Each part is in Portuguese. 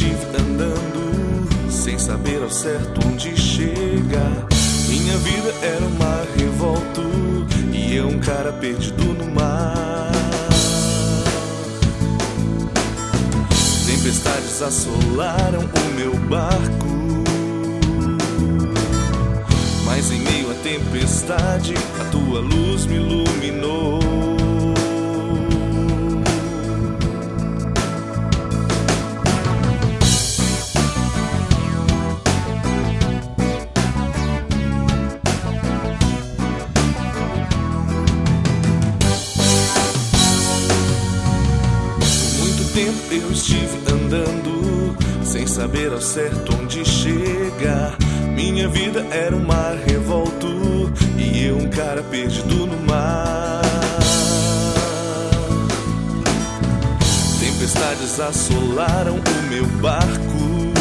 estive andando sem saber ao certo onde chegar. Minha vida era um mar revolto e eu um cara perdido no mar. Tempestades assolaram o meu barco, mas em meio à tempestade a tua luz me iluminou. Tempo eu estive andando sem saber ao certo onde chegar. Minha vida era um mar revolto e eu um cara perdido no mar. Tempestades assolaram o meu barco,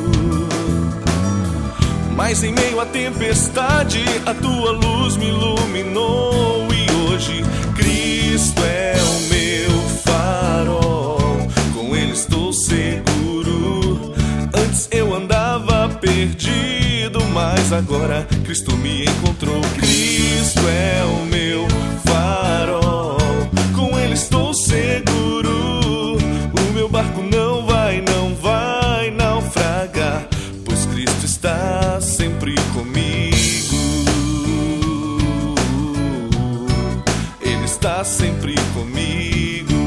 mas em meio à tempestade a tua luz me iluminou. E hoje Cristo é o meu farol, estou seguro. Antes eu andava perdido, mas agora Cristo me encontrou. Cristo é o meu farol, com Ele estou seguro. O meu barco não vai naufragar, pois Cristo está sempre comigo. Ele está sempre comigo.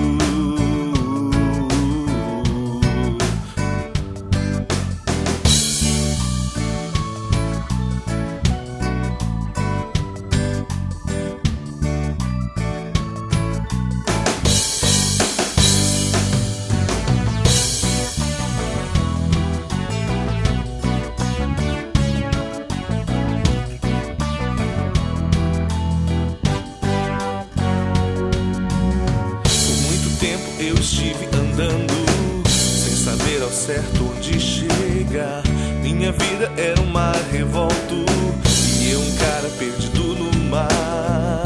Eu estive andando sem saber ao certo onde chegar. Minha vida era um mar revolto e eu um cara perdido no mar.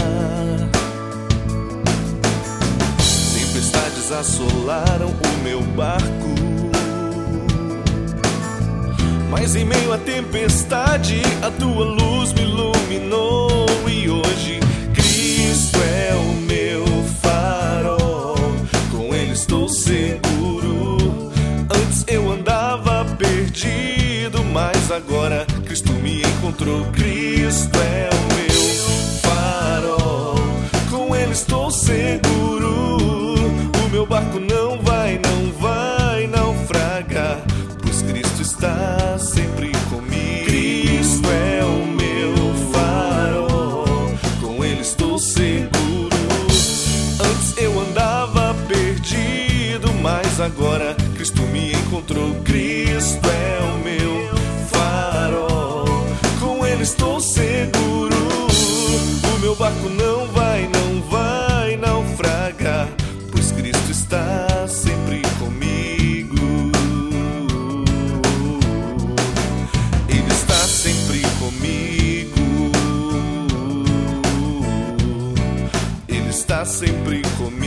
Tempestades assolaram o meu barco, mas em meio à tempestade a tua luz me iluminou. E hoje Cristo é o meu farol, estou seguro. Antes eu andava perdido, mas agora Cristo me encontrou. Cristo é o meu farol, com Ele estou seguro. O meu barco não vai naufragar, pois Cristo está sempre comigo. Cristo é o meu farol, com Ele estou seguro. Antes eu andava perdido, mas agora Cristo me encontrou. Cristo é o meu farol, com Ele estou seguro. O meu barco não vai naufragar, pois Cristo está sempre comigo. Ele está sempre comigo. Ele está sempre comigo.